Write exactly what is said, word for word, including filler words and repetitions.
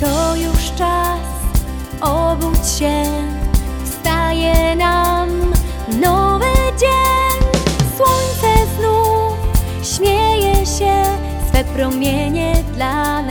To już czas, obudź się, wstaje nam nowy dzień. Słońce znów śmieje się, swe promienie dla